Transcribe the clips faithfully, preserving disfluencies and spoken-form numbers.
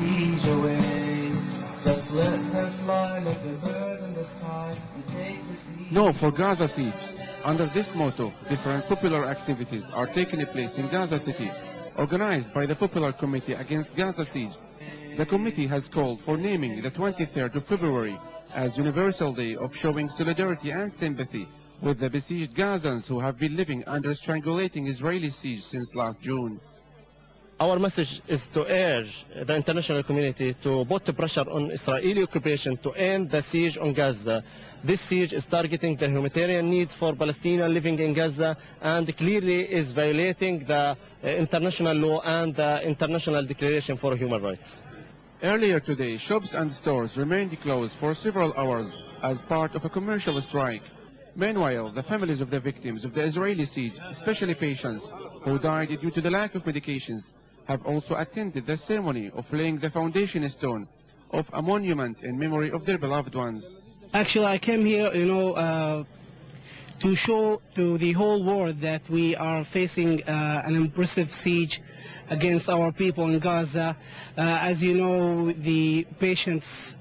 siege away. Just let her fly like a bird in the sky and take the siege. No for Gaza siege. Under this motto, different popular activities are taking place in Gaza City, organized by the Popular Committee Against Gaza Siege. The committee has called for naming the twenty-third of February as Universal Day of showing solidarity and sympathy with the besieged Gazans who have been living under strangulating Israeli siege since last June. Our message is to urge the international community to put pressure on Israeli occupation to end the siege on Gaza. This siege is targeting the humanitarian needs for Palestinians living in Gaza and clearly is violating the uh, international law and the International Declaration for Human Rights. Earlier today, shops and stores remained closed for several hours as part of a commercial strike. Meanwhile, the families of the victims of the Israeli siege, especially patients who died due to the lack of medications, have also attended the ceremony of laying the foundation stone of a monument in memory of their beloved ones. Actually, I came here, you know, uh, to show to the whole world that we are facing uh, an impressive siege against our people in Gaza. Uh, as you know, the patients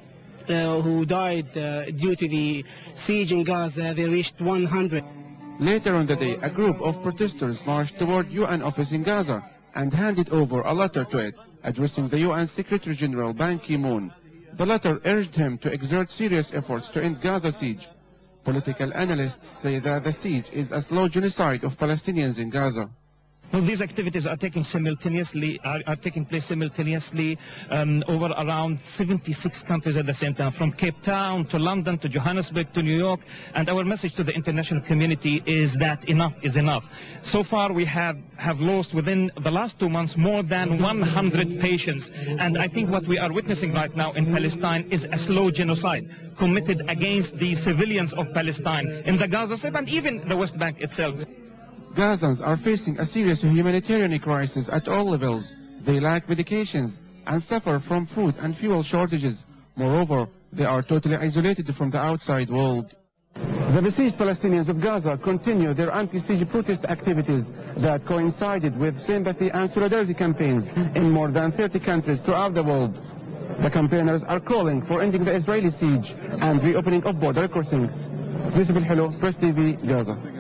uh, who died uh, due to the siege in Gaza, they reached one hundred. Later on the day, a group of protesters marched toward U N office in Gaza and handed over a letter to it, addressing the U N Secretary General Ban Ki-moon. The letter urged him to exert serious efforts to end Gaza siege. Political analysts say that the siege is a slow genocide of Palestinians in Gaza. Well, these activities are taking simultaneously are, are taking place simultaneously um, over around seventy-six countries at the same time, from Cape Town to London to Johannesburg to New York. And our message to the international community is that enough is enough. So far, we have have lost within the last two months more than one hundred patients. And I think what we are witnessing right now in Palestine is a slow genocide committed against the civilians of Palestine in the Gaza Strip and even the West Bank itself. Gazans are facing a serious humanitarian crisis at all levels. They lack medications and suffer from food and fuel shortages. Moreover, they are totally isolated from the outside world. The besieged Palestinians of Gaza continue their anti-siege protest activities that coincided with sympathy and solidarity campaigns in more than thirty countries throughout the world. The campaigners are calling for ending the Israeli siege and reopening of border crossings. Yusuf Al-Hilo, Press T V, Gaza.